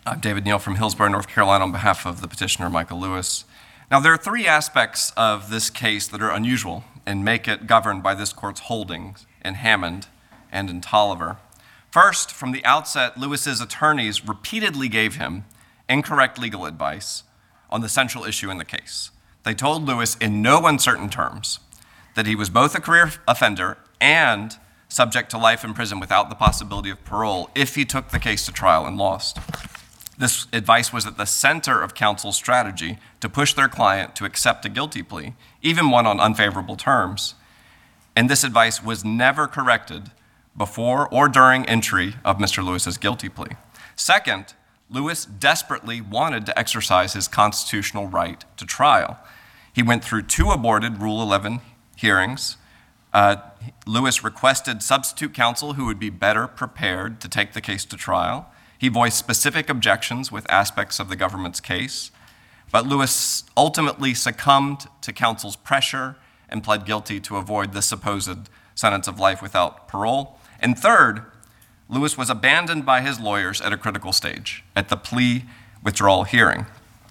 I'm David Neal from Hillsborough, North Carolina, on behalf of the petitioner Michael Lewis. Now, there are three aspects of this case that are unusual and make it governed by this court's holdings in Hammond and in Tolliver. First, from the outset, Lewis's attorneys repeatedly gave him incorrect legal advice on the central issue in the case. They told Lewis in no uncertain terms that he was both a career offender and subject to life in prison without the possibility of parole if he took the case to trial and lost. This advice was at the center of counsel's strategy to push their client to accept a guilty plea, even one on unfavorable terms. And this advice was never corrected before or during entry of Mr. Lewis's guilty plea. Second, Lewis desperately wanted to exercise his constitutional right to trial. He went through 2 aborted Rule 11 hearings. Lewis requested substitute counsel who would be better prepared to take the case to trial. He voiced specific objections with aspects of the government's case, but Lewis ultimately succumbed to counsel's pressure and pled guilty to avoid the supposed sentence of life without parole. And third, Lewis was abandoned by his lawyers at a critical stage, at the plea withdrawal hearing.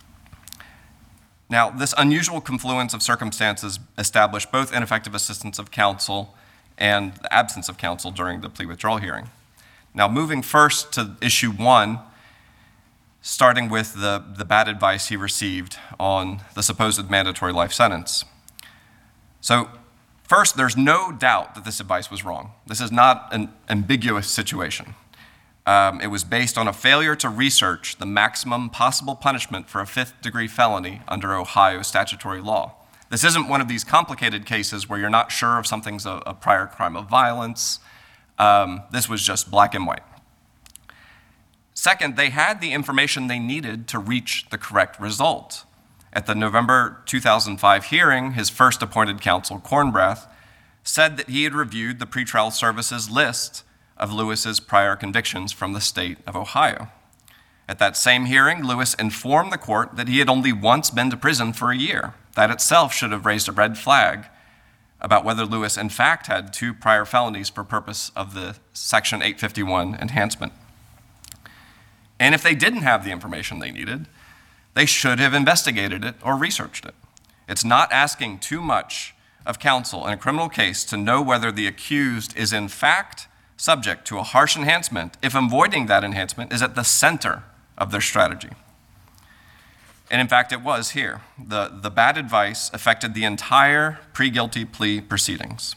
Now, this unusual confluence of circumstances established both ineffective assistance of counsel and the absence of counsel during the plea withdrawal hearing. Now, moving first to issue 1, starting with the bad advice he received on the supposed mandatory life sentence. So, first, there's no doubt that this advice was wrong. This is not an ambiguous situation. It was based on a failure to research the maximum possible punishment for a 5th-degree felony under Ohio statutory law. This isn't one of these complicated cases where you're not sure if something's a prior crime of violence. This was just black and white. Second, they had the information they needed to reach the correct result. At the November 2005 hearing, his first appointed counsel, Kornbrath, said that he had reviewed the pretrial services list of Lewis's prior convictions from the state of Ohio. At that same hearing, Lewis informed the court that he had only once been to prison for a year. That itself should have raised a red flag about whether Lewis in fact had 2 prior felonies for purpose of the Section 851 enhancement. And if they didn't have the information they needed, they should have investigated it or researched it. It's not asking too much of counsel in a criminal case to know whether the accused is in fact subject to a harsh enhancement if avoiding that enhancement is at the center of their strategy. And in fact, it was here. The bad advice affected the entire pre-guilty plea proceedings.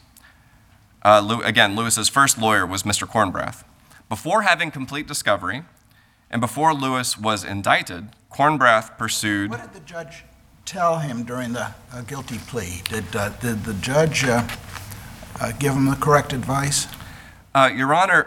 Again, Lewis's first lawyer was Mr. Kornbrath. Before having complete discovery and before Lewis was indicted, Kornbrath pursued... What did the judge tell him during the guilty plea? Did the judge give him the correct advice? Your Honor,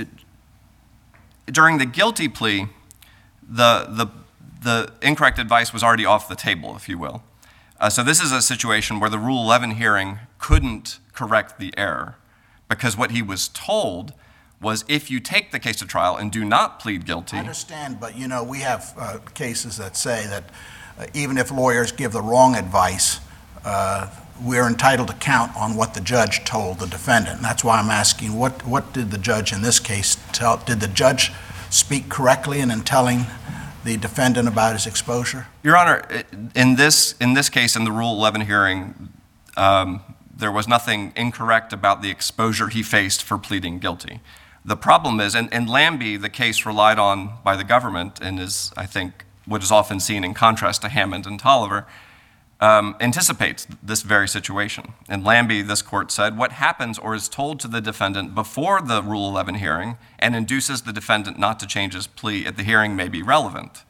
during the guilty plea, the incorrect advice was already off the table, if you will. So this is a situation where the Rule 11 hearing couldn't correct the error because what he was told was if you take the case to trial and do not plead guilty... I understand, but we have cases that say that even if lawyers give the wrong advice, we're entitled to count on what the judge told the defendant. And that's why I'm asking, what did the judge in this case tell? Did the judge speak correctly in telling the defendant about his exposure? Your Honor, in this case, in the Rule 11 hearing, there was nothing incorrect about the exposure he faced for pleading guilty. The problem is, in Lambie, the case relied on by the government and is, I think, what is often seen in contrast to Hammond and Tolliver, anticipates this very situation. In Lambie, this court said, what happens or is told to the defendant before the Rule 11 hearing and induces the defendant not to change his plea at the hearing may be relevant.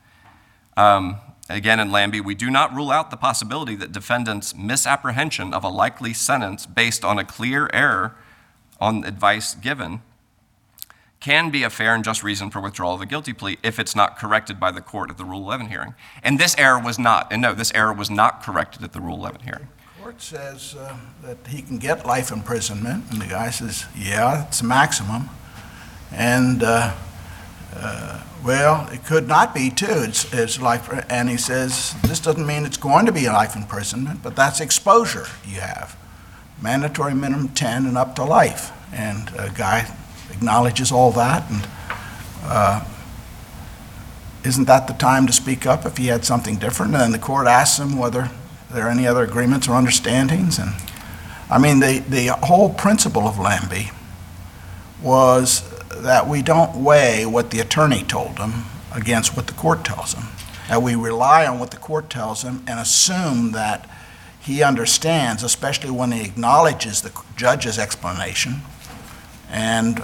Again, in Lambie, we do not rule out the possibility that defendants' misapprehension of a likely sentence based on a clear error on advice given can be a fair and just reason for withdrawal of a guilty plea if it's not corrected by the court at the Rule 11 hearing. And this error was not, and no, this error was not corrected at the Rule 11 hearing. The court says that he can get life imprisonment, and the guy says, yeah, it's a maximum. And, well, it could not be, too. It's life, and he says, this doesn't mean it's going to be a life imprisonment, but that's exposure you have. Mandatory minimum 10 and up to life. And a guy acknowledges all that, and isn't that the time to speak up if he had something different? And then the court asks him whether there are any other agreements or understandings. And I mean, the whole principle of Lambie was that we don't weigh what the attorney told him against what the court tells him. That we rely on what the court tells him and assume that he understands, especially when he acknowledges the judge's explanation, and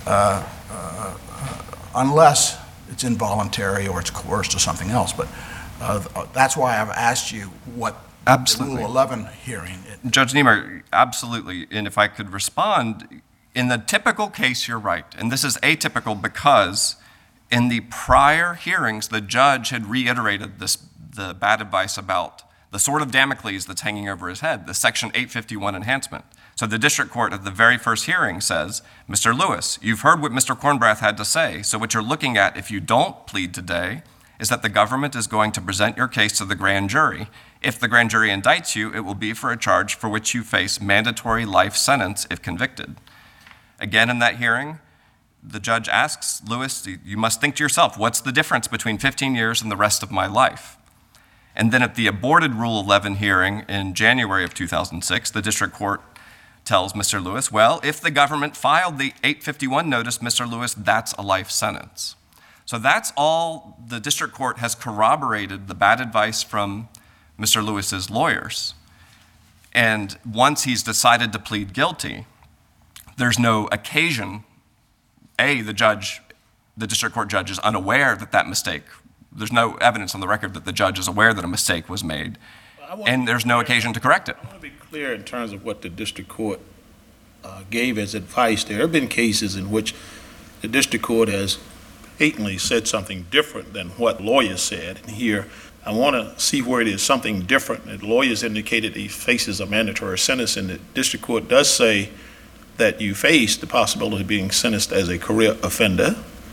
unless it's involuntary or it's coerced or something else. But that's why I've asked you what Absolutely. the Rule 11 hearing. Judge Niemeyer, absolutely. And if I could respond, in the typical case, you're right. And this is atypical because in the prior hearings, the judge had reiterated the bad advice about the sword of Damocles that's hanging over his head, the Section 851 enhancement. So the district court at the very first hearing says, Mr. Lewis, you've heard what Mr. Kornbrath had to say. So what you're looking at, if you don't plead today, is that the government is going to present your case to the grand jury. If the grand jury indicts you, it will be for a charge for which you face mandatory life sentence if convicted. Again, in that hearing, the judge asks Lewis, you must think to yourself, what's the difference between 15 years and the rest of my life? And then at the aborted Rule 11 hearing in January of 2006, the district court tells Mr. Lewis, well, if the government filed the 851 notice, Mr. Lewis, that's a life sentence. So that's all the district court has corroborated the bad advice from Mr. Lewis's lawyers. And once he's decided to plead guilty, there's no occasion, the district court judge is unaware that mistake. There's no evidence on the record that the judge is aware that a mistake was made, and there's no occasion to correct it. I want to be clear in terms of what the district court gave as advice. There have been cases in which the district court has patently said something different than what lawyers said. And here, I want to see where it is something different. The lawyers indicated he faces a mandatory sentence, and the district court does say that you face the possibility of being sentenced as a career offender.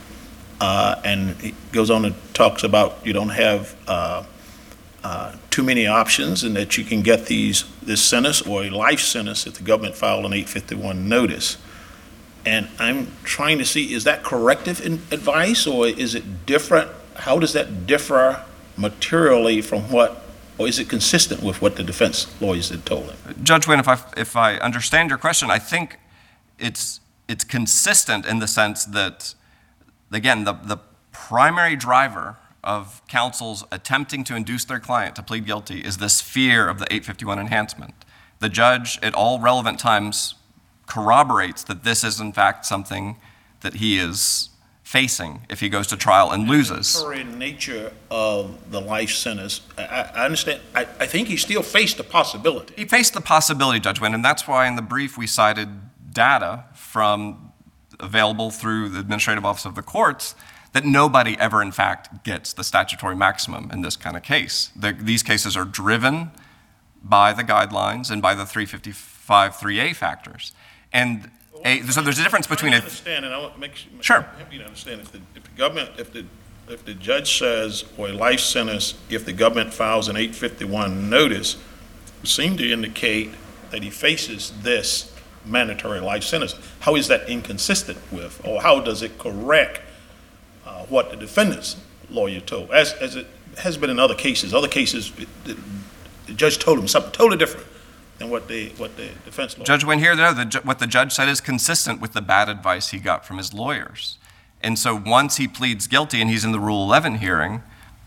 And he goes on and talks about you don't have too many options and that you can get this sentence or a life sentence if the government filed an 851 notice. And I'm trying to see, is that corrective advice or is it different? How does that differ materially from or is it consistent with what the defense lawyers had told him? Judge Wynn, if I understand your question, I think it's consistent in the sense that, again, the primary driver of counsel's attempting to induce their client to plead guilty is this fear of the 851 enhancement. The judge at all relevant times corroborates that this is in fact something that he is facing if he goes to trial and loses. The mandatory nature of the life sentence, I understand. I think he still faced the possibility. He faced the possibility, Judge Wynn, and that's why in the brief we cited data available through the Administrative Office of the Courts that nobody ever in fact gets the statutory maximum in this kind of case. These cases are driven by the guidelines and by the 355-3A factors. And so there's a difference between I understand, and I want to make sure. help you to understand. If the government, if the judge says, or a life sentence, if the government files an 851 notice, it seemed to indicate that he faces this mandatory life sentence. How is that inconsistent with, or how does it correct what the defendant's lawyer told? As it has been in other cases. Other cases, the judge told him something totally different than what the defense lawyer. Judge Wynn, here, what the judge said is consistent with the bad advice he got from his lawyers. And so once he pleads guilty and he's in the Rule 11 hearing,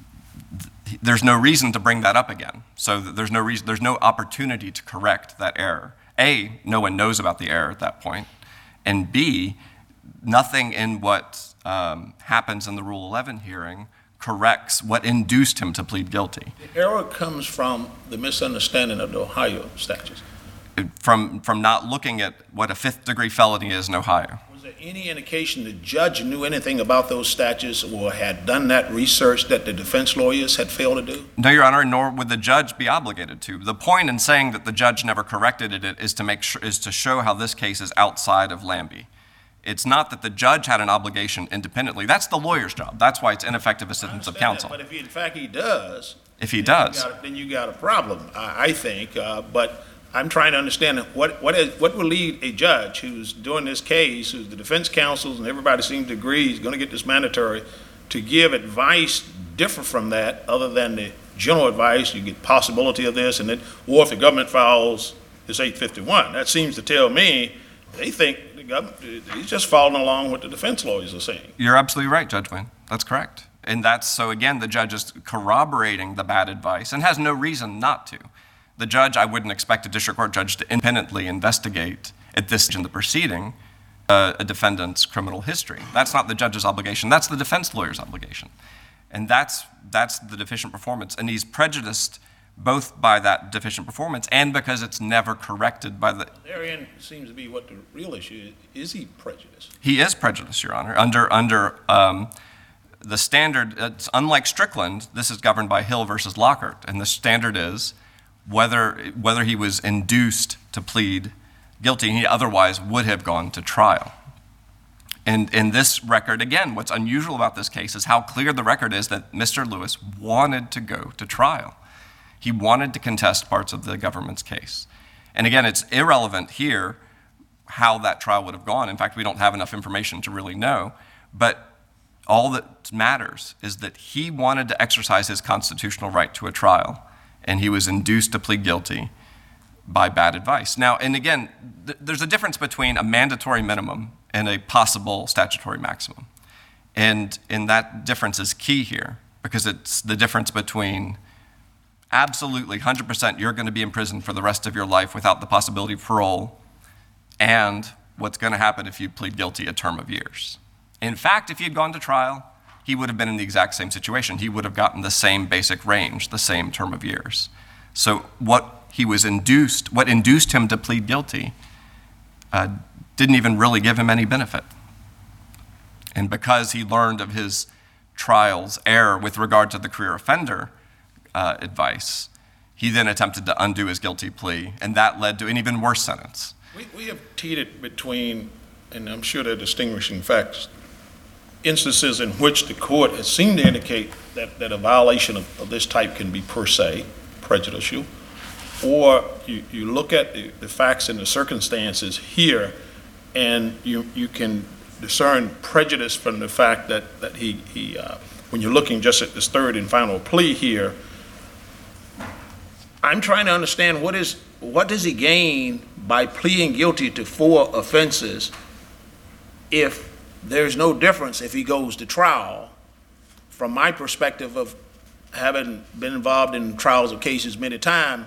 there's no reason to bring that up again. So there's no opportunity to correct that error. A, no one knows about the error at that point. And B, nothing in what happens in the Rule 11 hearing corrects what induced him to plead guilty. The error comes from the misunderstanding of the Ohio statutes. From not looking at what a fifth-degree felony is in Ohio. Was there any indication the judge knew anything about those statutes or had done that research that the defense lawyers had failed to do? No, Your Honor, nor would the judge be obligated to. The point in saying that the judge never corrected it is to show how this case is outside of Lambie. It's not that the judge had an obligation independently. That's the lawyer's job. That's why it's ineffective assistance of counsel. But if in fact he does, then you got a problem, I think. But I'm trying to understand what will lead a judge who's doing this case, who's the defense counsel, and everybody seems to agree he's going to get this mandatory, to give advice differ from that other than the general advice, you get possibility of this, and then, or if the government files this 851. That seems to tell me they think the government, he's just following along what the defense lawyers are saying. You're absolutely right, Judge Wynn. That's correct. And that's, so again, the judge is corroborating the bad advice and has no reason not to. The judge, I wouldn't expect a district court judge to independently investigate at this stage in the proceeding a defendant's criminal history. That's not the judge's obligation. That's the defense lawyer's obligation. And that's the deficient performance. And he's prejudiced both by that deficient performance and because it's never corrected by the... Therein seems to be what the real issue is. Is he prejudiced? He is prejudiced, Your Honor. Under the standard, it's unlike Strickland, this is governed by Hill versus Lockhart. And the standard is whether he was induced to plead guilty, he otherwise would have gone to trial. And in this record, again, what's unusual about this case is how clear the record is that Mr. Lewis wanted to go to trial. He wanted to contest parts of the government's case. And again, it's irrelevant here how that trial would have gone. In fact, we don't have enough information to really know. But all that matters is that he wanted to exercise his constitutional right to a trial, and he was induced to plead guilty by bad advice. Now, and again, there's a difference between a mandatory minimum and a possible statutory maximum. And that difference is key here because it's the difference between absolutely 100% you're going to be in prison for the rest of your life without the possibility of parole and what's going to happen if you plead guilty a term of years. In fact, if he had gone to trial, he would have been in the exact same situation. He would have gotten the same basic range, the same term of years. So what induced him to plead guilty didn't even really give him any benefit. And because he learned of his trial's error with regard to the career offender advice, he then attempted to undo his guilty plea, and that led to an even worse sentence. We have teetered between, and I'm sure there are distinguishing facts, instances in which the court has seemed to indicate that a violation of this type can be per se prejudicial, or you look at the facts and the circumstances here, and you can discern prejudice from the fact that he when you're looking just at this third and final plea here, I'm trying to understand what does he gain by pleading guilty to 4 offenses if there's no difference if he goes to trial. From my perspective of having been involved in trials of cases many times,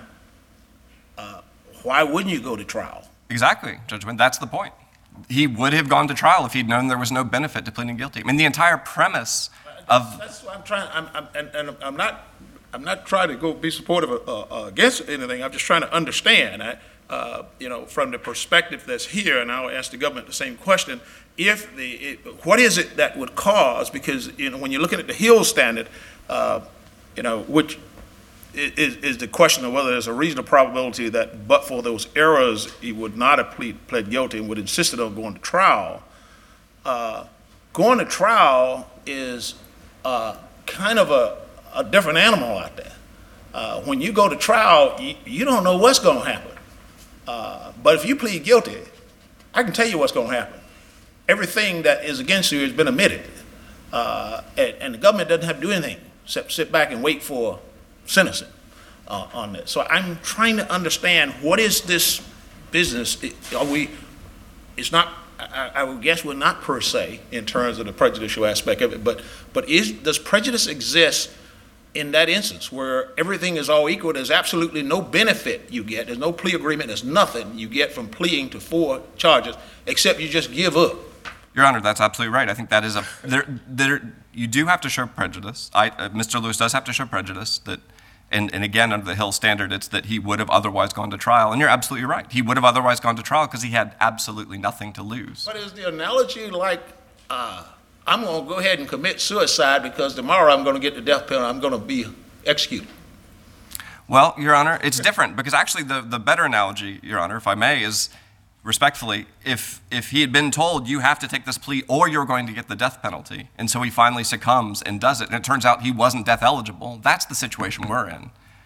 why wouldn't you go to trial? Exactly, Judge Wynn, that's the point. He would have gone to trial if he'd known there was no benefit to pleading guilty. I mean, the entire premise of... That's what I'm trying, I'm not trying to go be supportive against anything. I'm just trying to understand, from the perspective that's here, and I'll ask the government the same question. What is it that would cause? Because when you're looking at the Hill standard, which is the question of whether there's a reasonable probability that, but for those errors, he would not have pled guilty and would insisted on going to trial. Going to trial is kind of a different animal out there. When you go to trial, you don't know what's going to happen. But if you plead guilty, I can tell you what's going to happen. Everything that is against you has been admitted. And the government doesn't have to do anything except sit back and wait for sentencing on this. So I'm trying to understand, what is this business? It's not, I would guess we're not per se in terms of the prejudicial aspect of it, but does prejudice exist in that instance where everything is all equal? There's absolutely no benefit you get. There's no plea agreement. There's nothing you get from pleading to 4 charges except you just give up. Your Honor, that's absolutely right. I think that is you do have to show prejudice. Mr. Lewis does have to show prejudice and again, under the Hill standard, it's that he would have otherwise gone to trial. And you're absolutely right. He would have otherwise gone to trial because he had absolutely nothing to lose. But is the analogy like, I'm going to go ahead and commit suicide because tomorrow I'm going to get the death penalty, I'm going to be executed? Well, Your Honor, it's different because actually the better analogy, Your Honor, if I may, is respectfully, if he had been told you have to take this plea or you're going to get the death penalty, and so he finally succumbs and does it, and it turns out he wasn't death eligible, that's the situation we're in.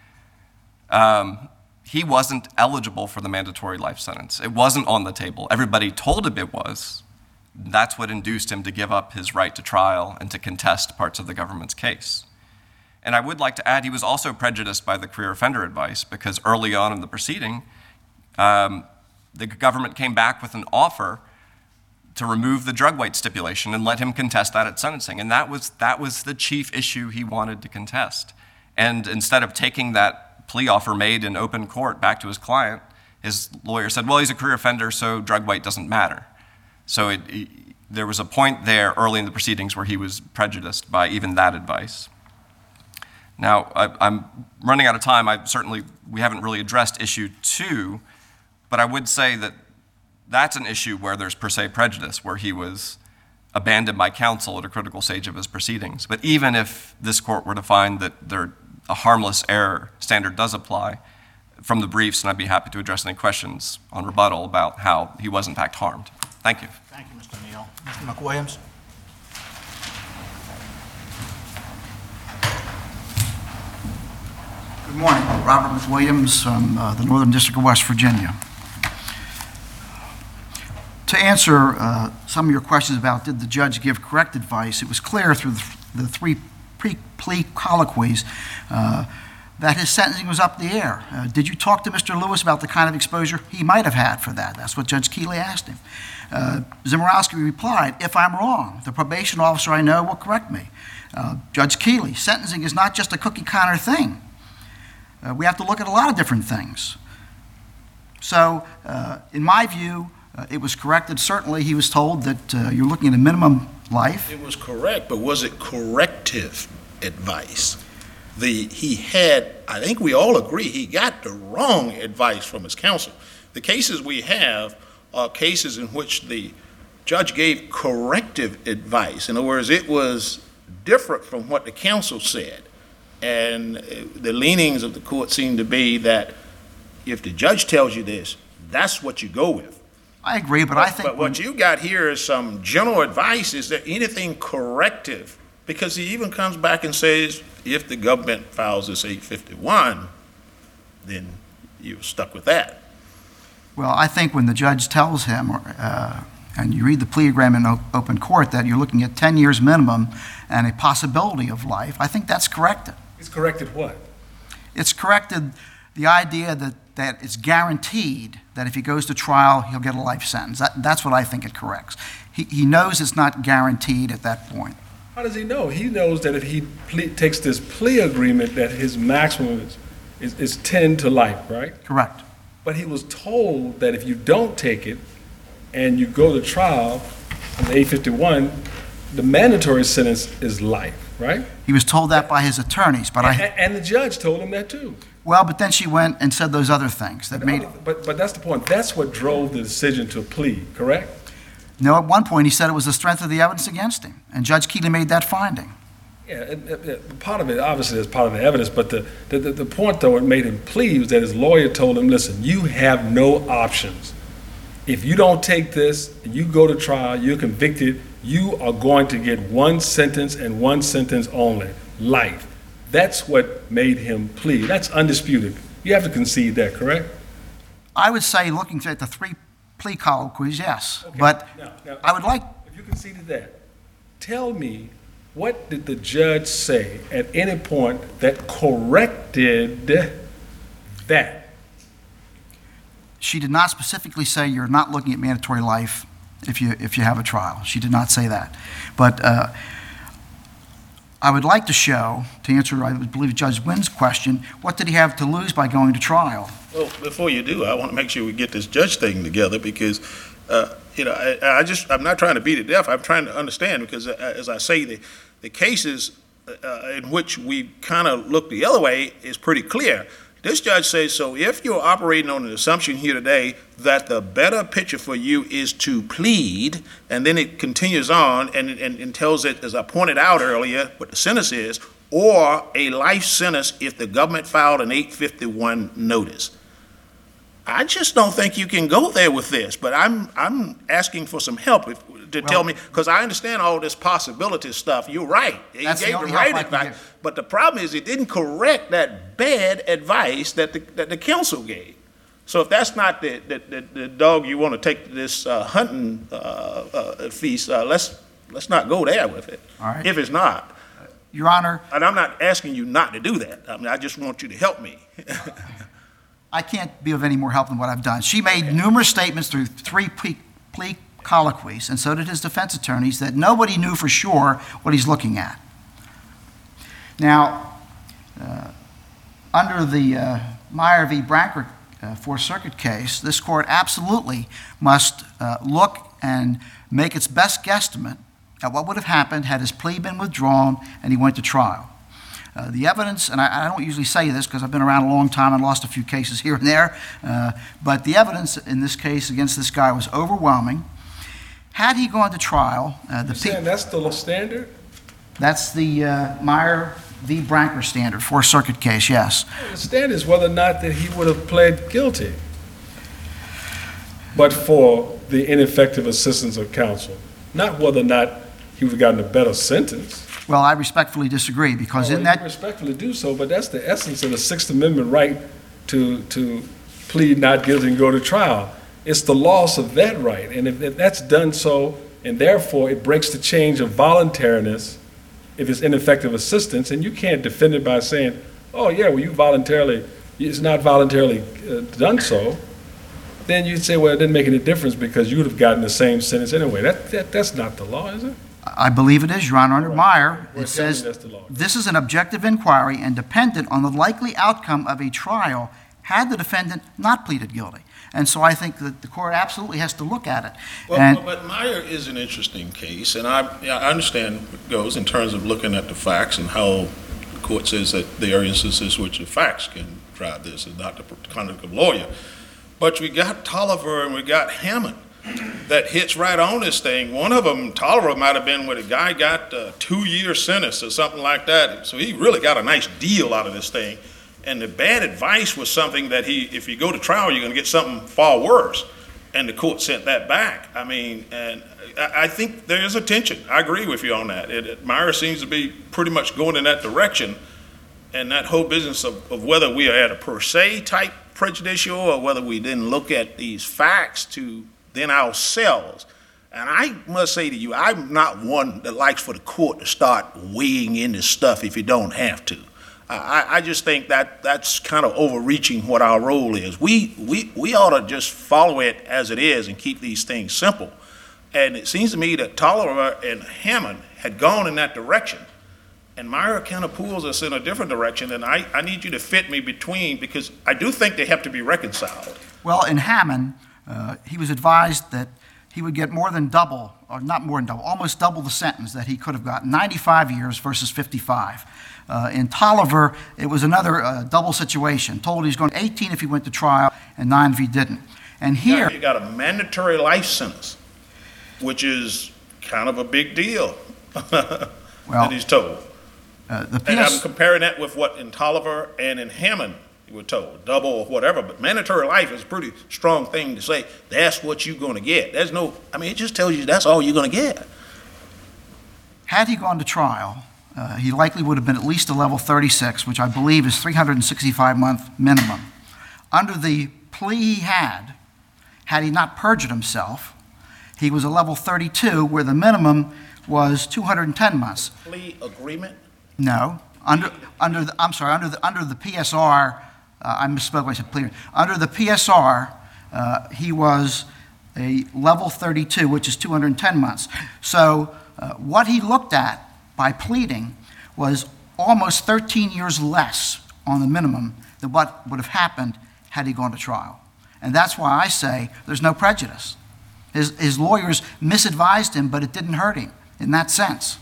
He wasn't eligible for the mandatory life sentence. It wasn't on the table. Everybody told him it was. That's what induced him to give up his right to trial and to contest parts of the government's case. And I would like to add, he was also prejudiced by the career offender advice because early on in the proceeding, the government came back with an offer to remove the drug weight stipulation and let him contest that at sentencing. And that was the chief issue he wanted to contest. And instead of taking that plea offer made in open court back to his client, his lawyer said, well, he's a career offender, so drug weight doesn't matter. So there was a point there early in the proceedings where he was prejudiced by even that advice. Now, I'm running out of time. We haven't really addressed issue 2, but I would say that that's an issue where there's per se prejudice, where he was abandoned by counsel at a critical stage of his proceedings. But even if this court were to find that a harmless error standard does apply from the briefs, and I'd be happy to address any questions on rebuttal about how he was in fact harmed. Thank you. Thank you, Mr. Neal. Mr. McWilliams? Good morning. Robert McWilliams from the Northern District of West Virginia. To answer some of your questions about did the judge give correct advice, it was clear through the 3 plea colloquies that his sentencing was up in the air. Did you talk to Mr. Lewis about the kind of exposure he might have had for that? That's what Judge Keeley asked him. Zimorowski replied, if I'm wrong, the probation officer I know will correct me. Judge Keeley, sentencing is not just a cookie cutter thing. We have to look at a lot of different things. So, in my view, it was corrected. Certainly, he was told that you're looking at a minimum life. It was correct, but was it corrective advice? I think we all agree, he got the wrong advice from his counsel. The cases we have are cases in which the judge gave corrective advice. In other words, it was different from what the counsel said. And the leanings of the court seem to be that if the judge tells you this, that's what you go with. I agree, but I think... But what you got here is some general advice. Is there anything corrective? Because he even comes back and says, if the government files this 851, then you're stuck with that. Well, I think when the judge tells him, and you read the plea agreement in open court, that you're looking at 10 years minimum and a possibility of life, I think that's corrected. It's corrected what? It's corrected the idea that it's guaranteed that if he goes to trial, he'll get a life sentence. That's what I think it corrects. He knows it's not guaranteed at that point. How does he know? He knows that if he takes this plea agreement that his maximum is 10 to life, right? Correct. But he was told that if you don't take it and you go to trial on the 851, the mandatory sentence is life, right? He was told that by his attorneys, but And the judge told him that too. Well, but then she went and said those other things that made it... But that's the point. That's what drove the decision to plea, correct? No, at one point he said it was the strength of the evidence against him, and Judge Keeley made that finding. Yeah, part of it obviously is part of the evidence, but the point though it made him plea was that his lawyer told him, listen, you have no options. If you don't take this and you go to trial, you're convicted, you are going to get one sentence and one sentence only, life. That's what made him plea. That's undisputed. You have to concede that, correct? I would say, looking at the 3 plea colloquies, yes. Okay. But Now, I would like... If you conceded that, tell me, what did the judge say at any point that corrected that? She did not specifically say you're not looking at mandatory life if you have a trial. She did not say that. But I would like to show, to answer, I believe, Judge Wynn's question, what did he have to lose by going to trial? Well, before you do, I want to make sure we get this judge thing together because, I'm not trying to beat it to death. I'm trying to understand because, as I say, the cases in which we kind of look the other way is pretty clear. This judge says, so if you're operating on an assumption here today that the better picture for you is to plead, and then it continues on and tells it, as I pointed out earlier, what the sentence is, or a life sentence if the government filed an 851 notice. I just don't think you can go there with this, but I'm asking for some help tell me, because I understand all this possibility stuff. You're right. He gave the right advice, but the problem is it didn't correct that bad advice that the counsel gave. So if that's not the dog you want to take to this hunting feast, let's not go there with it. All right. If it's not. Your Honor, And I'm not asking you not to do that. I mean, I just want you to help me. I can't be of any more help than what I've done. She made numerous statements through three plea colloquies, and so did his defense attorneys, that nobody knew for sure what he's looking at. Now, under the Meyer v. Branker Fourth Circuit case, this court absolutely must look and make its best guesstimate at what would have happened had his plea been withdrawn and he went to trial. The evidence, and I don't usually say this because I've been around a long time and lost a few cases here and there, but the evidence in this case against this guy was overwhelming. Had he gone to trial, You're saying that's the standard? that's the Meyer v. Branker standard, Fourth Circuit case, yes. The standard is whether or not that he would have pled guilty, but for the ineffective assistance of counsel, not whether or not he would have gotten a better sentence. Well, I respectfully disagree because in You that, respectfully do so, but that's the essence of the Sixth Amendment right to plead not guilty and go to trial. It's the loss of that right, and if that's done so, and therefore it breaks the chain of voluntariness, if it's ineffective assistance, and you can't defend it by saying, oh yeah, well it's not voluntarily done so, then you'd say, well, it didn't make any difference because you would have gotten the same sentence anyway. That's not the law, is it? I believe it is, Your Honor, under Meyer, Well, it tell me says, that's the law. this is an objective inquiry and dependent on the likely outcome of a trial had the defendant not pleaded guilty. And so I think that the court absolutely has to look at it. And But Meyer is an interesting case, and I understand it goes in terms of looking at the facts and how the court says that there are instances which the facts can drive this and not the conduct of lawyer. But we got Tolliver and we got Hammond that hits right on this thing. One of them, Tolliver, might have been where the guy got a 2-year sentence or something like that. So he really got a nice deal out of this thing. And the bad advice was something that if you go to trial, you're going to get something far worse. And the court sent that back. I mean, and I think there is a tension. I agree with you on that. Meyer seems to be pretty much going in that direction. And that whole business of whether we are at a per se type prejudicial or whether we didn't look at these facts to then ourselves. And I must say to you, I'm not one that likes for the court to start weighing in this stuff if you don't have to. I just think that's kind of overreaching what our role is. We ought to just follow it as it is and keep these things simple. And it seems to me that Tolliver and Hammond had gone in that direction. And Meyer kind of pulls us in a different direction, and I need you to fit me between, because I do think they have to be reconciled. well, in Hammond, he was advised that he would get more than double, or not more than double, almost double the sentence that he could have gotten, 95 years versus 55. In Tolliver, it was another double situation. Told he was going to 18 if he went to trial and 9 if he didn't. And here, You got a mandatory life sentence, which is kind of a big deal that he's told. the And I'm PS, comparing that with what in Tolliver and in Hammond you were told, double or whatever. But mandatory life is a pretty strong thing to say, that's what you're going to get. There's no, I mean, it just tells you that's all you're going to get. had he gone to trial, he likely would have been at least a level 36, which I believe is 365-month minimum. Under the plea he had he not perjured himself, he was a level 32, where the minimum was 210 months. Plea agreement? No, under the PSR, I misspoke when I said plea. Under the PSR, he was a level 32, which is 210 months. So what he looked at by pleading was almost 13 years less on the minimum than what would have happened had he gone to trial. And that's why I say there's no prejudice. His lawyers misadvised him, but it didn't hurt him in that sense.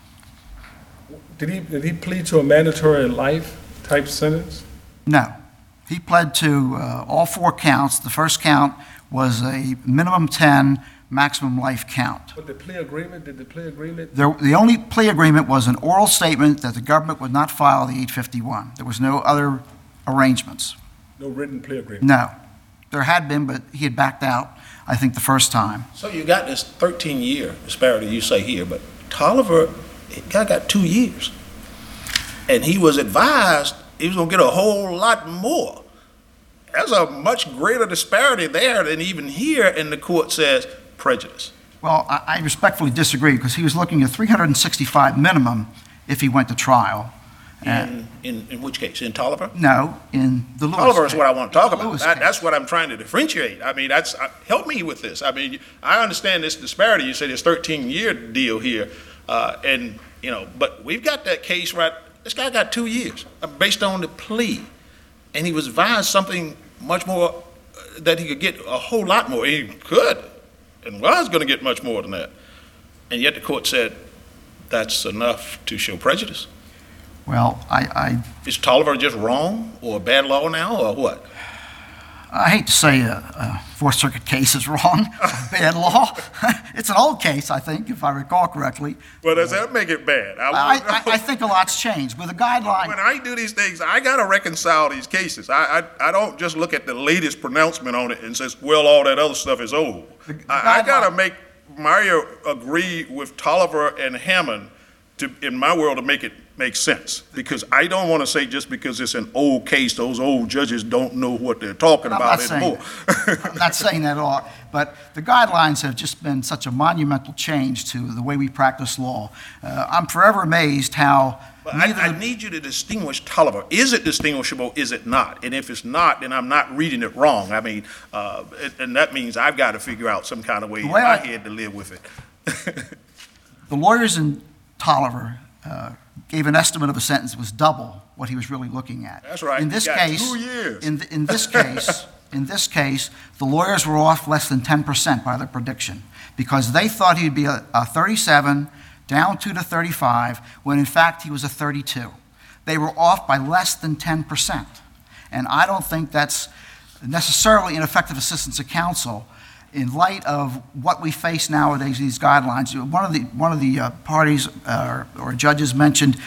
Did he plead to a mandatory life type sentence? No. He pled to all 4 counts. The first count was a minimum 10, maximum life count. But did the plea agreement? The only plea agreement was an oral statement that the government would not file the 851. There was no other arrangements. No written plea agreement? No. There had been, but he had backed out, I think, the first time. So you got this 13-year disparity you say here, but Tolliver, the guy got 2 years. And he was advised he was going to get a whole lot more. There's a much greater disparity there than even here, and the court says prejudice. Well, I respectfully disagree because he was looking at 365 minimum, if he went to trial. In which case? In Tolliver? No, in the Lewis Tolliver is case. what I want to talk The about. Lewis That's case. what I'm trying to differentiate. I mean, help me with this. I mean, I understand this disparity. You say there's 13-year deal here, but we've got that case right. This guy got 2 years based on the plea, and he was advised something much more that he could get a whole lot more. He could and was going to get much more than that, and yet the court said that's enough to show prejudice. Well, Is Tolliver just wrong or bad law now or what? I hate to say a Fourth Circuit case is wrong, bad law. It's an old case, I think, if I recall correctly. Well, does that make it bad? I think a lot's changed. With a guideline, When I do these things, I got to reconcile these cases. I don't just look at the latest pronouncement on it and says, well, all that other stuff is old. I got to make Mario agree with Tolliver and Hammond in my world to make it make sense. Because I don't want to say just because it's an old case, those old judges don't know what they're talking about anymore. I'm not saying that at all, but the guidelines have just been such a monumental change to the way we practice law. I'm forever amazed how I need you to distinguish Tolliver. Is it distinguishable? Is it not? And if it's not, then I'm not reading it wrong. I mean, and that means I've got to figure out some kind of way in my head to live with it. the lawyers in Tolliver gave an estimate of a sentence that was double what he was really looking at. That's right. In this He got case, 2 years. in this case, the lawyers were off less than 10% by their prediction because they thought he'd be a 37 down to 35 when in fact he was a 32. They were off by less than 10%. And I don't think that's necessarily ineffective assistance of counsel in light of what we face nowadays, these guidelines. One of the parties or judges mentioned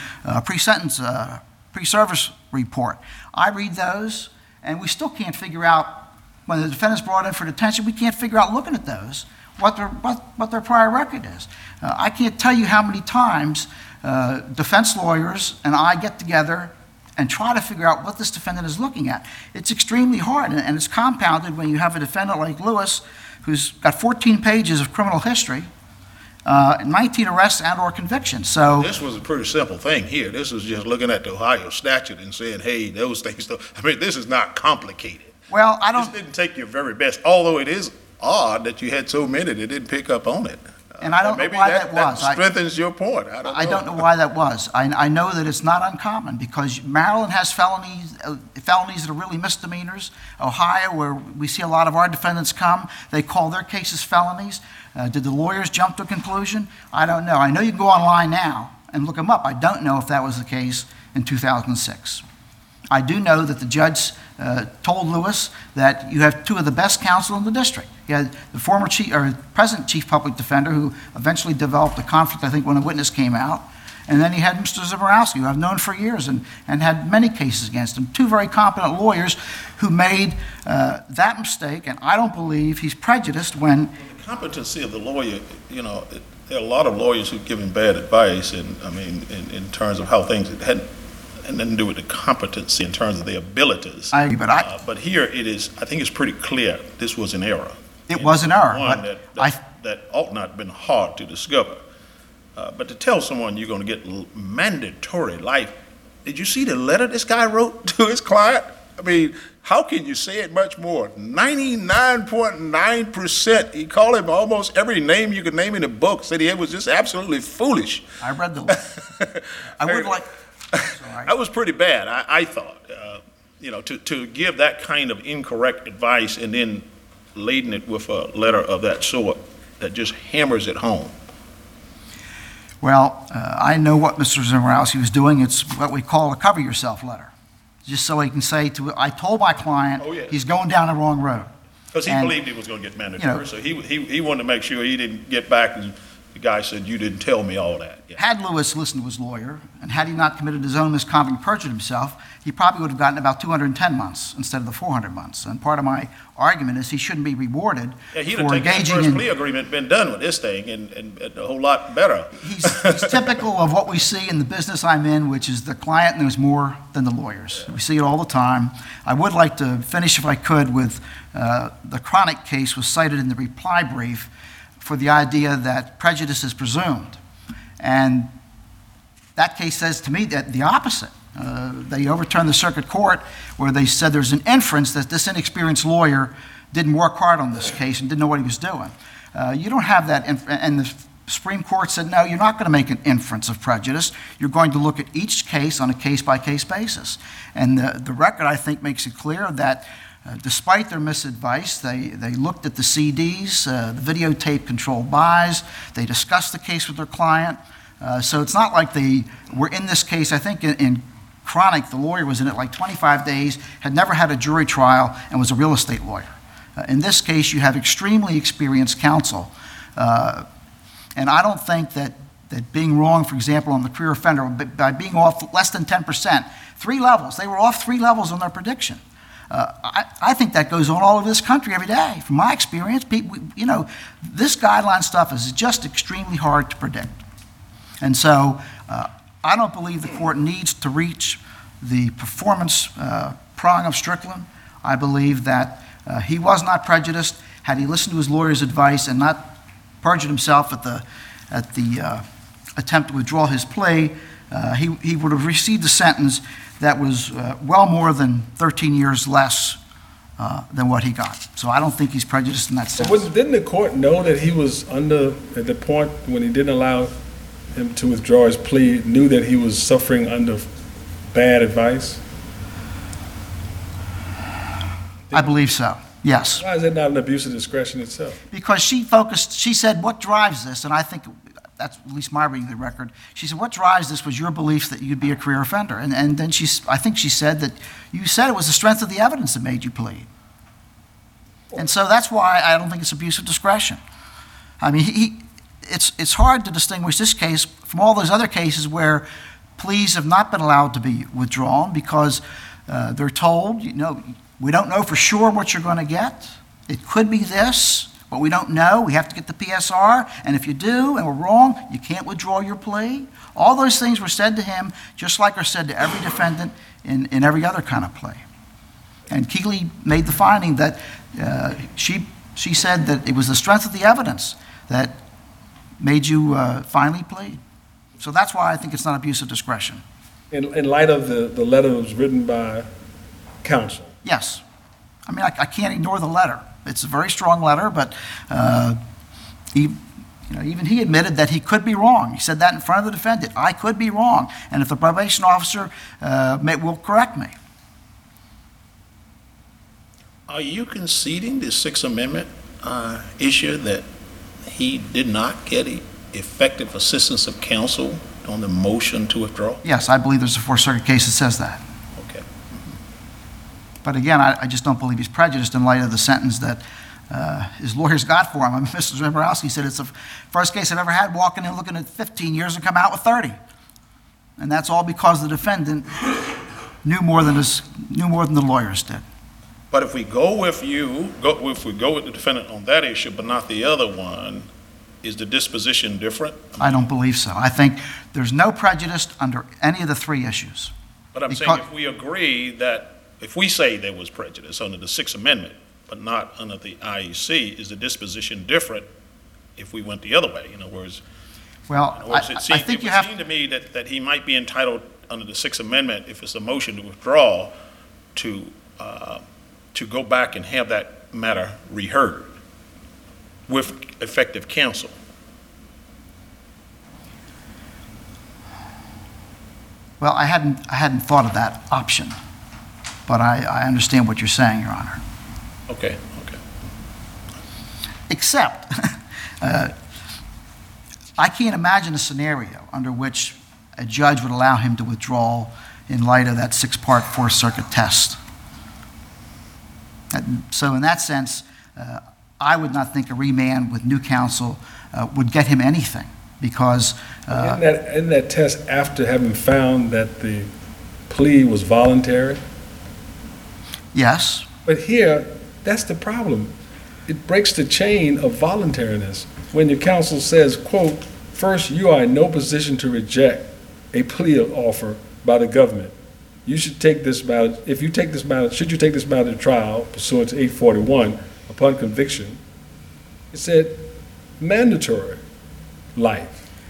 pre-service report. I read those, and we still can't figure out, when the defendant's brought in for detention, we can't figure out, looking at those, what their prior record is. I can't tell you how many times defense lawyers and I get together and try to figure out what this defendant is looking at. It's extremely hard, and it's compounded when you have a defendant like Lewis, who's got 14 pages of criminal history, 19 arrests and or convictions. So This was a pretty simple thing here. This was just looking at the Ohio statute and saying, hey, those things don't, I mean, this is not complicated. well, This didn't take your very best, although it is odd that you had so many that didn't pick up on it. And I don't know why that was. Maybe that strengthens your point. I don't know why that was. I know that it's not uncommon because Maryland has felonies that are really misdemeanors. Ohio, where we see a lot of our defendants come, they call their cases felonies. Did the lawyers jump to a conclusion? I don't know. I know you can go online now and look them up. I don't know if that was the case in 2006. I do know that the judge told Lewis that you have two of the best counsel in the district. You had the present chief public defender who eventually developed a conflict, I think, when a witness came out. And then he had Mr. Zaborowski, who I've known for years and had many cases against him. Two very competent lawyers who made that mistake, and I don't believe he's prejudiced when... The competency of the lawyer, there are a lot of lawyers who've given bad advice, and I mean, in terms of how things had nothing to do with the competency in terms of their abilities. I agree, but But here it is, I think it's pretty clear this was an error. It was an error, One but that ought not have been hard to discover. But to tell someone you're going to get mandatory life, did you see the letter this guy wrote to his client? I mean, how can you say it much more? 99.9%. He called him almost every name you could name in the book, said he was just absolutely foolish. I read the letter. I would like... Sorry. That was pretty bad, I thought. To give that kind of incorrect advice and then laden it with a letter of that sort that just hammers it home. Well, I know what Mr. Zaborowski was doing. It's what we call a cover yourself letter. Just so he can say I told my client he's going down the wrong road. Because he believed he was going to get mandatory, so he wanted to make sure he didn't get back and the guy said, you didn't tell me all that. Yeah. Had Lewis listened to his lawyer, and had he not committed his own misconduct and perjured himself, he probably would have gotten about 210 months instead of the 400 months. And part of my argument is he shouldn't be rewarded He'd for have taken engaging the first in... plea agreement, been done with this thing, and a whole lot better. He's typical of what we see in the business I'm in, which is the client knows more than the lawyers. We see it all the time. I would like to finish, if I could, with the Chronic case was cited in the reply brief for the idea that prejudice is presumed. And that case says to me that the opposite. They overturned the circuit court where they said there's an inference that this inexperienced lawyer didn't work hard on this case and didn't know what he was doing. You don't have that, and the Supreme Court said, no, you're not going to make an inference of prejudice. You're going to look at each case on a case-by-case basis. And the record, I think, makes it clear that despite their misadvice, they looked at the CDs, the videotape controlled buys, they discussed the case with their client. So it's not like they were in this case. I think in Chronic, the lawyer was in it like 25 days, had never had a jury trial, and was a real estate lawyer. In this case, you have extremely experienced counsel. And I don't think that being wrong, for example, on the career offender, by being off less than 10%, 3 levels, they were off 3 levels on their prediction. I think that goes on all over this country every day. From my experience, people, this guideline stuff is just extremely hard to predict. And so I don't believe the court needs to reach the performance prong of Strickland. I believe that he was not prejudiced. Had he listened to his lawyer's advice and not perjured himself at the attempt to withdraw his plea, he would have received a sentence that was well more than 13 years less than what he got. So I don't think he's prejudiced in that sense. But didn't the court know that he was at the point when he didn't allow him to withdraw his plea, knew that he was suffering under bad advice? I believe so, yes. Why is that not an abuse of discretion itself? Because she said, what drives this? And I think that's at least my reading of the record. She said, what drives this was your belief that you'd be a career offender. And then I think she said that you said it was the strength of the evidence that made you plead. And so that's why I don't think it's abuse of discretion. I mean, it's hard to distinguish this case from all those other cases where pleas have not been allowed to be withdrawn because they're told, we don't know for sure what you're going to get. It could be this, but we don't know. We have to get the PSR, and if you do and we're wrong, you can't withdraw your plea. All those things were said to him, just like are said to every defendant in every other kind of plea. And Keeley made the finding that she said that it was the strength of the evidence that made you finally plead. So that's why I think it's not abuse of discretion. In light of the letter that was written by counsel? Yes. I mean, I can't ignore the letter. It's a very strong letter, but even he admitted that he could be wrong. He said that in front of the defendant. I could be wrong, and if the probation officer will correct me. Are you conceding the Sixth Amendment issue that he did not get effective assistance of counsel on the motion to withdraw? Yes, I believe there's a Fourth Circuit case that says that. Okay. But again, I just don't believe he's prejudiced in light of the sentence that his lawyers got for him. I mean, Mr. Zembrowski said it's the first case I've ever had walking in looking at 15 years and come out with 30. And that's all because the defendant knew more than the lawyers did. But if we go with if we go with the defendant on that issue, but not the other one, is the disposition different? I don't believe so. I think there's no prejudice under any of the 3 issues. But I'm saying if we agree that, if we say there was prejudice under the Sixth Amendment, but not under the IEC, is the disposition different if we went the other way? In other words, I think you have... It would seem to me that he might be entitled under the Sixth Amendment, if it's a motion to withdraw, to go back and have that matter reheard with effective counsel. Well, I hadn't thought of that option, but I understand what you're saying, Your Honor. Okay. Except, I can't imagine a scenario under which a judge would allow him to withdraw in light of that 6-part Fourth Circuit test. So in that sense, I would not think a remand with new counsel would get him anything because... Isn't that test after having found that the plea was voluntary? Yes. But here, that's the problem. It breaks the chain of voluntariness. When your counsel says, quote, first, you are in no position to reject a plea offer by the government. You should take this matter, should you take this matter to trial pursuant to 841 upon conviction, it said mandatory life.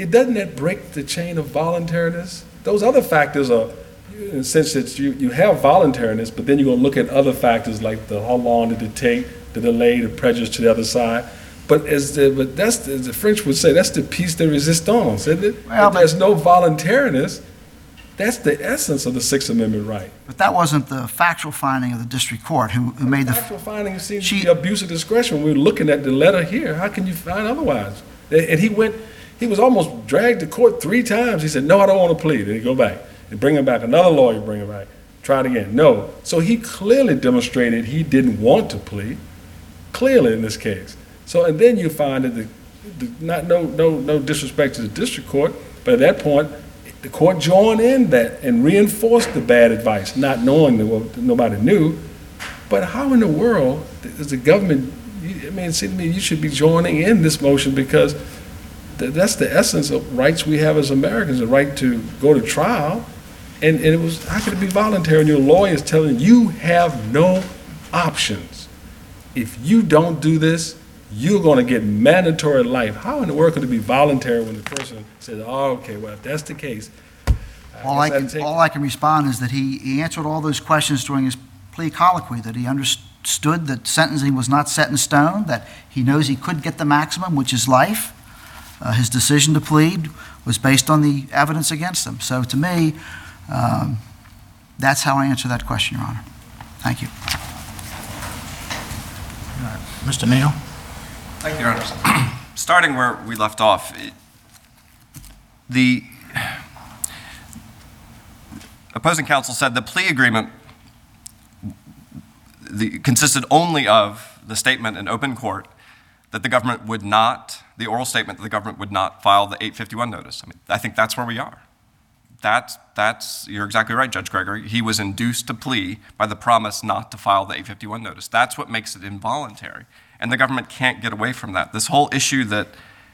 doesn't that break the chain of voluntariness? Those other factors are, in a sense that you have voluntariness, but then you're going to look at other factors like how long did it take, the delay, the prejudice to the other side. But as the French would say, that's the piece de resistance, isn't it? Well, if there's no voluntariness, that's the essence of the Sixth Amendment right. But that wasn't the factual finding of the district court who made the... Factual finding seems to be abuse of discretion. When we're looking at the letter here, how can you find otherwise? And he was almost dragged to court 3 times. He said, no, I don't want to plead. Then he go back and bring him back. Another lawyer bring him back. Try it again. No. So he clearly demonstrated he didn't want to plead, clearly in this case. So, and then you find that no disrespect to the district court, but at that point, the court joined in that and reinforced the bad advice, not knowing that nobody knew. But how in the world does the government, I mean, it seems to me you should be joining in this motion because that's the essence of rights we have as Americans, the right to go to trial. And it was, how could it be voluntary? And your lawyer is telling you have no options. If you don't do this, you're going to get mandatory life. How in the world could it be voluntary when the person says, oh, okay, well, if that's the case, All I can respond is that he answered all those questions during his plea colloquy, that he understood that sentencing was not set in stone, that he knows he could get the maximum, which is life. His decision to plead was based on the evidence against him. So to me, that's how I answer that question, Your Honor. Thank you. Mr. Neal? Thank you, Your Honor. Starting where we left off, the opposing counsel said the plea agreement consisted only of the statement in open court that the government would not, the oral statement that the government would not file the 851 notice. I mean, I think that's where we are. You're exactly right, Judge Gregory. He was induced to plea by the promise not to file the 851 notice. That's what makes it involuntary. And the government can't get away from that. This whole issue that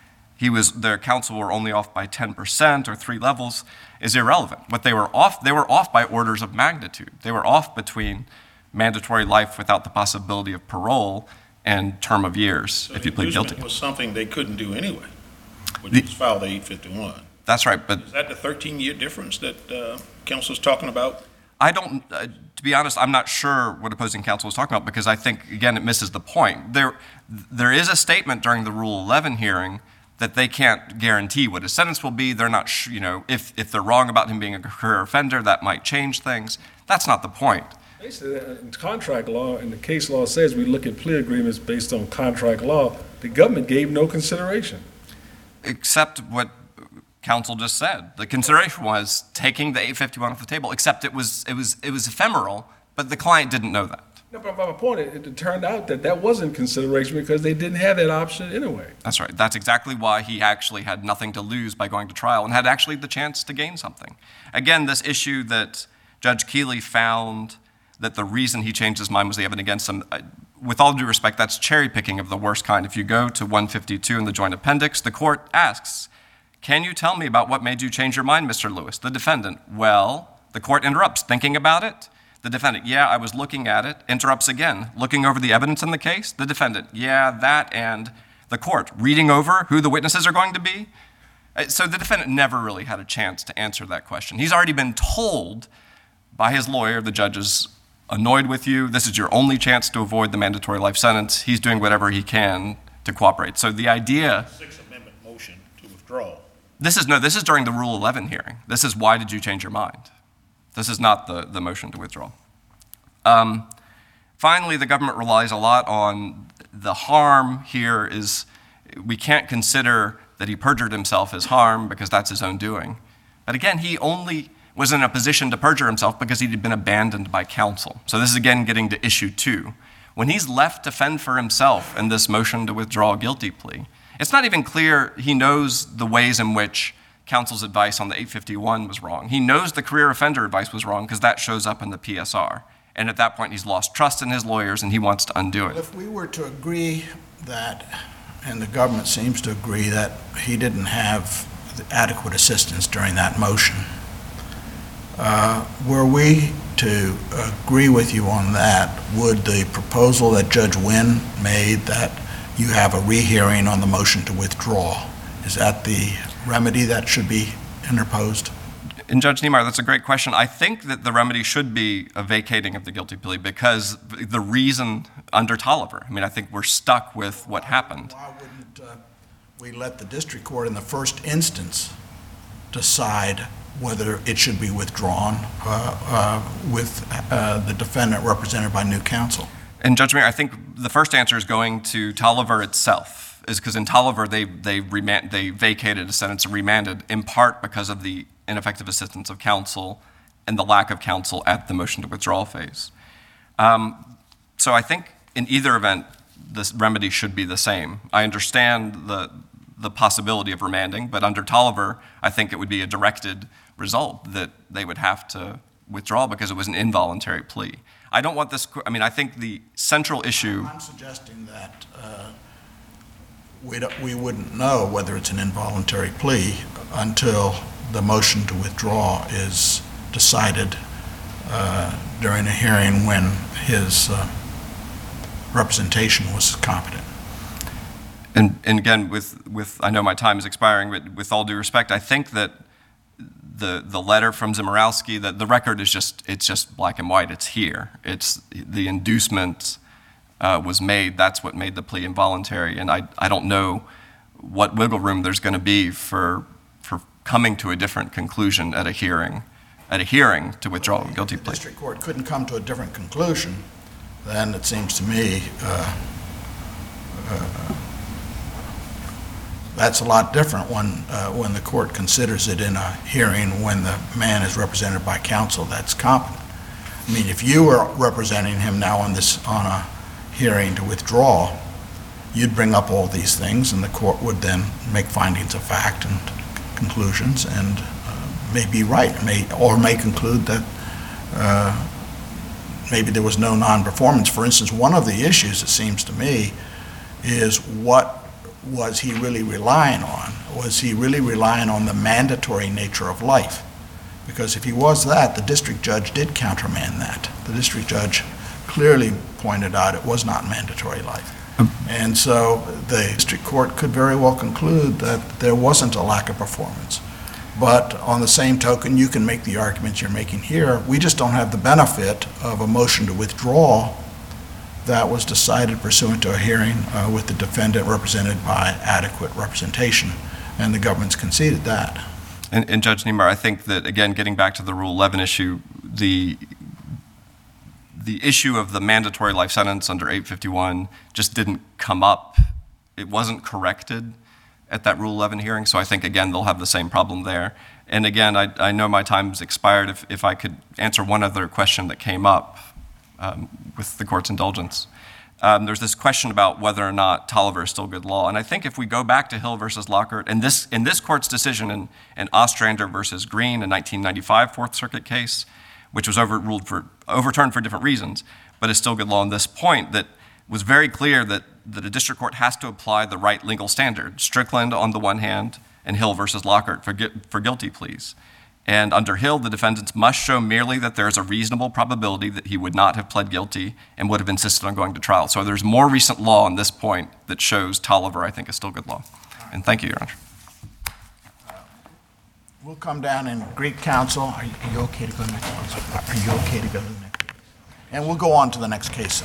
their counsel were only off by 10% or 3 levels is irrelevant. What they were off by orders of magnitude. They were off between mandatory life without the possibility of parole and term of years if you plead guilty. So was something they couldn't do anyway, which was file the 851. That's right, but is that the 13-year difference that counsel's talking about? I don't, to be honest, I'm not sure what opposing counsel was talking about because I think, again, it misses the point. There is a statement during the Rule 11 hearing that they can't guarantee what his sentence will be. They're not, if they're wrong about him being a career offender, that might change things. That's not the point. Basically, in contract law, and the case law says we look at plea agreements based on contract law, the government gave no consideration. Except what counsel just said. The consideration was taking the 851 off the table, except it was ephemeral, but the client didn't know that. No, but my point, it turned out that wasn't consideration because they didn't have that option anyway. That's right. That's exactly why he actually had nothing to lose by going to trial and had actually the chance to gain something. Again, this issue that Judge Keeley found that the reason he changed his mind was the evidence against him. With all due respect, that's cherry picking of the worst kind. If you go to 152 in the joint appendix, the court asks, "Can you tell me about what made you change your mind, Mr. Lewis?" The defendant, "Well," the court interrupts, "Thinking about it?" The defendant, "Yeah, I was looking at it." Interrupts again, "Looking over the evidence in the case?" The defendant, "Yeah, that," and the court, "Reading over who the witnesses are going to be?" So the defendant never really had a chance to answer that question. He's already been told by his lawyer, the judge is annoyed with you, this is your only chance to avoid the mandatory life sentence. He's doing whatever he can to cooperate. So the idea... Sixth Amendment motion to withdraw. This is during the Rule 11 hearing. This is why did you change your mind? This is not the motion to withdraw. Finally, the government relies a lot on the harm here is we can't consider that he perjured himself as harm because that's his own doing. But again, he only was in a position to perjure himself because he'd been abandoned by counsel. So this is again getting to issue 2. When he's left to fend for himself in this motion to withdraw a guilty plea, it's not even clear he knows the ways in which counsel's advice on the 851 was wrong. He knows the career offender advice was wrong because that shows up in the PSR. And at that point, he's lost trust in his lawyers and he wants to undo it. If we were to agree that, and the government seems to agree that he didn't have adequate assistance during that motion, were we to agree with you on that, would the proposal that Judge Wynn made that you have a rehearing on the motion to withdraw, is that the remedy that should be interposed? And Judge Niemeyer, that's a great question. I think that the remedy should be a vacating of the guilty plea because the reason under Tolliver, I mean, I think we're stuck with what happened. Why wouldn't we let the district court in the first instance decide whether it should be withdrawn with the defendant represented by new counsel? And Judge Meyer, I think the first answer is going to Tolliver itself, is because in Tolliver they vacated a sentence and remanded in part because of the ineffective assistance of counsel and the lack of counsel at the motion to withdraw phase. So I think in either event, this remedy should be the same. I understand the possibility of remanding, but under Tolliver, I think it would be a directed result that they would have to withdraw because it was an involuntary plea. I don't want this, I mean, I think the central issue. I'm suggesting that we wouldn't know whether it's an involuntary plea until the motion to withdraw is decided during a hearing when his representation was competent. And again, with I know my time is expiring, but with all due respect, I think that the letter from Zimorowski, that the record is just black and white. It's here. It's the inducement was made. That's what made the plea involuntary. And I don't know what wiggle room there's going to be for coming to a different conclusion at a hearing to withdraw a guilty If the plea. district court couldn't come to a different conclusion, then it seems to me that's a lot different when the court considers it in a hearing when the man is represented by counsel that's competent. I mean, if you were representing him now on a hearing to withdraw, you'd bring up all these things, and the court would then make findings of fact and conclusions, and may be right, may conclude that maybe there was no non-performance. For instance, one of the issues, it seems to me, is what was he really relying on? Was he really relying on the mandatory nature of life? Because if he was that, the district judge did countermand that. The district judge clearly pointed out it was not mandatory life. And so the district court could very well conclude that there wasn't a lack of performance. But on the same token, you can make the arguments you're making here. We just don't have the benefit of a motion to withdraw that was decided pursuant to a hearing with the defendant represented by adequate representation, and the government's conceded that. And Judge Niemeyer, I think that, again, getting back to the Rule 11 issue, the issue of the mandatory life sentence under 851 just didn't come up. It wasn't corrected at that Rule 11 hearing, so I think, again, they'll have the same problem there. And again, I know my time's expired. If I could answer one other question that came up with the court's indulgence. There's this question about whether or not Tolliver is still good law. And I think if we go back to Hill versus Lockhart, and in this court's decision in Ostrander versus Green, a 1995 Fourth Circuit case, which was overturned for different reasons, but is still good law on this point, that was very clear that a district court has to apply the right legal standard, Strickland on the one hand, and Hill versus Lockhart for guilty pleas. And under Hill, the defendants must show merely that there is a reasonable probability that he would not have pled guilty and would have insisted on going to trial. So there's more recent law on this point that shows Tolliver, I think, is still good law. And thank you, Your Honor. We'll come down in Greek counsel. Are you okay to go next? Are you okay to go to the next? And we'll go on to the next case.